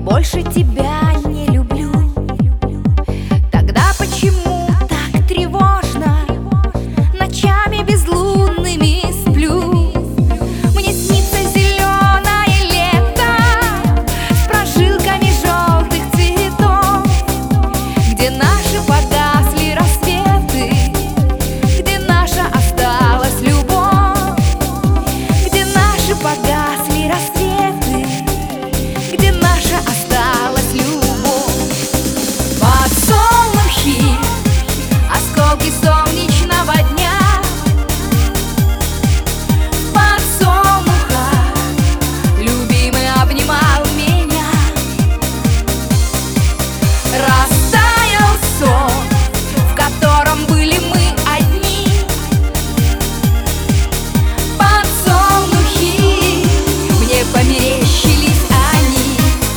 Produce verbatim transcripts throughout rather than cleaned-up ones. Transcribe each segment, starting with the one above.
больше тебя не люблю. Тогда почему так тревожно? Ночами безлунными сплю. Мне снится зеленое лето с прожилками желтых цветов, где наши погасли рассветы, где наша осталась любовь, где наши погасли рассветы, где наша осталась любовь. Подсолнухи, осколки солнечного дня, в подсолнухах любимый обнимал меня. Растаял сон, в котором были мы одни. Подсолнухи, мне померещились они.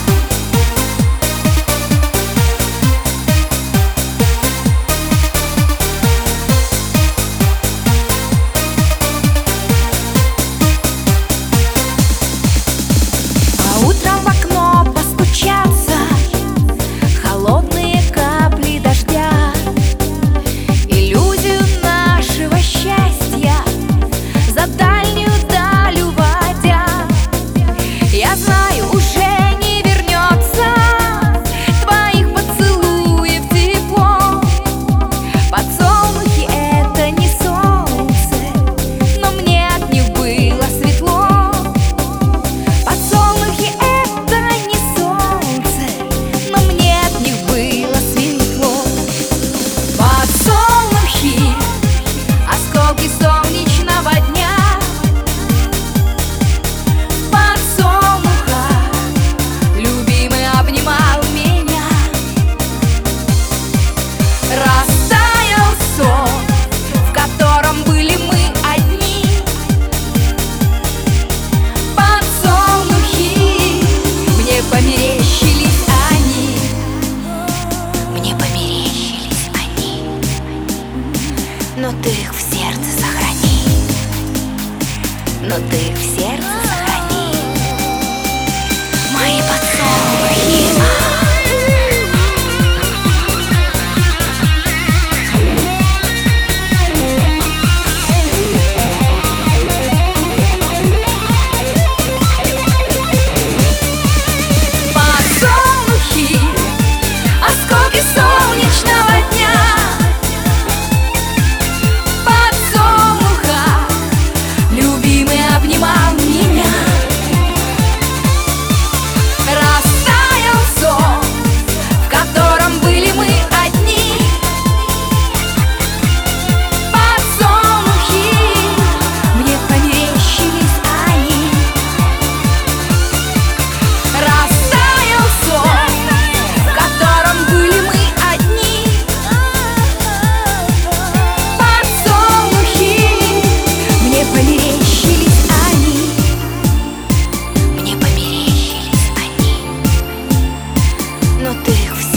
А утром в окно постучатся холодные капли дождя, иллюзию нашего счастья за дальнюю даль уводя. Я знаю, уже не вернется твоих поцелуев тепло. Подсолнухи — это не солнце, но мне от них было светло. Подсолнухи — это не солнце, но мне от них было светло. Подсолнухи, осколки солнечного дня, в подсолнухах любимый обнимал меня. Растаял сон, в котором были мы одни. Подсолнухи, мне померещились они. Мне померещились они. Но ты их в сердце сохрани. Но ты их в сердце сохрани. Мои подсолнухи. Подсолнухи, осколки солнечного дня, в подсолнухах любимый обнимал меня. Растаял сон, в котором были мы одни. Подсолнухи, мне померещились они. Растаял сон, в котором были мы одни. Подсолнухи, мне померещились они. Мне померещились они. Но ты их все